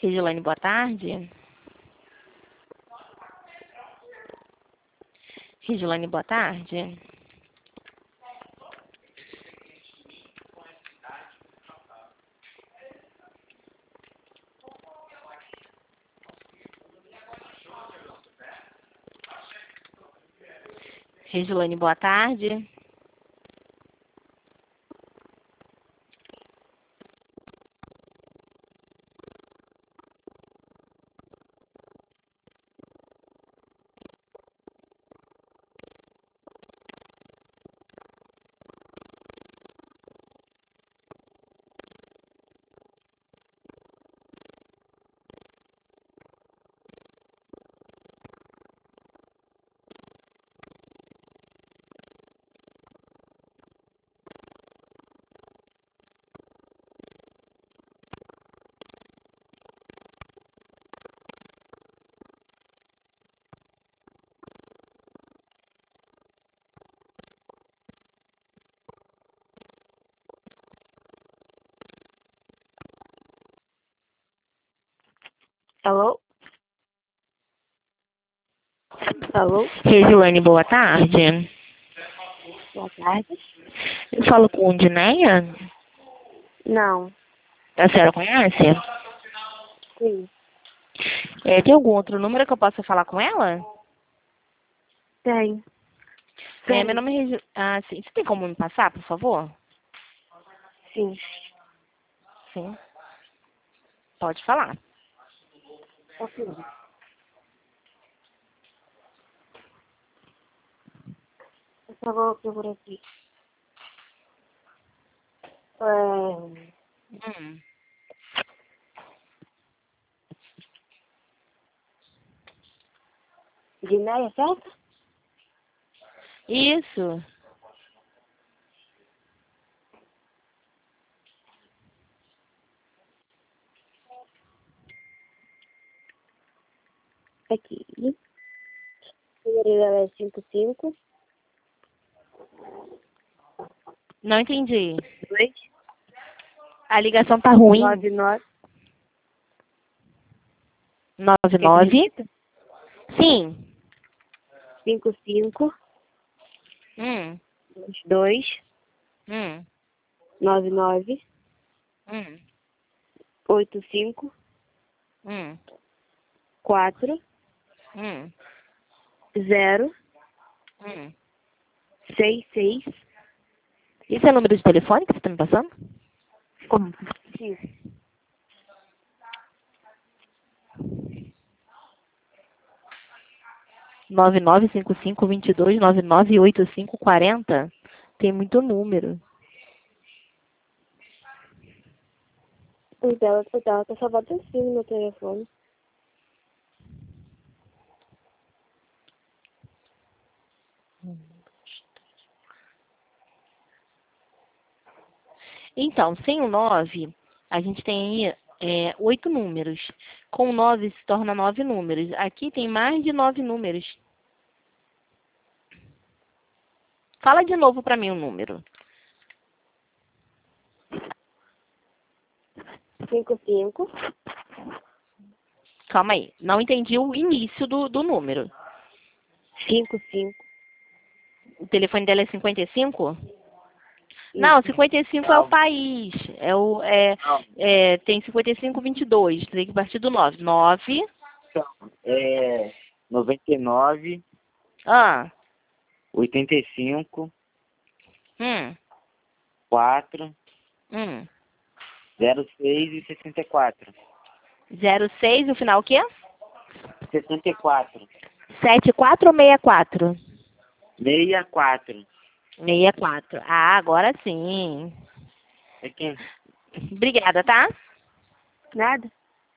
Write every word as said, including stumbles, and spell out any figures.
Regiane, boa tarde. Regiane, boa tarde. Regiane, boa tarde. Alô? Alô? Regiane, boa tarde. Boa tarde. Eu falo com Dineia. Não. A senhora conhece? Sim. É, tem algum outro número que eu possa falar com ela? Tem. É, meu nome é Regi... Ah, sim. Você tem como me passar, por favor? Sim. Sim. Pode falar. Ok. Eu só vou procurar aqui. É... Hum. Guinéia, certo? Isso. Aqui. O número dela é cinco cinco Não entendi. dois A ligação tá ruim. nove nove. Nove Quer que nove. repita? Sim. cinco cinco Hum. dois Hum. nove nove Hum. oito cinco Hum. quatro Hum. zero Hum. seis seis. Esse é o número de telefone que você está me passando? Como? Sim. nove nove cinco cinco, dois dois, nove nove oito cinco, quatro zero. Tem muito número. O dela, o dela tá salvado assim no meu telefone. Então, sem o nove, a gente tem aí é, oito números. Com o nove se torna nove números. Aqui tem mais de nove números. Fala de novo para mim o número. cinco cinco Calma aí. Não entendi o início do, do número. cinco cinco. O telefone dela é cinquenta e cinco? Não, Isso. cinquenta e cinco é o país. É o, é, Não, é, tem cinquenta e cinco, vinte e dois. Tem que partir do nove. nove. então, é noventa e nove, Ah. oitenta e cinco, Hum. quatro, Hum. zero seis e sessenta e quatro. zero seis, o final o quê? sessenta e quatro. setenta e quatro ou sessenta e quatro? sessenta e quatro. sessenta e quatro. Ah, agora sim. É quem? Obrigada, tá? Nada?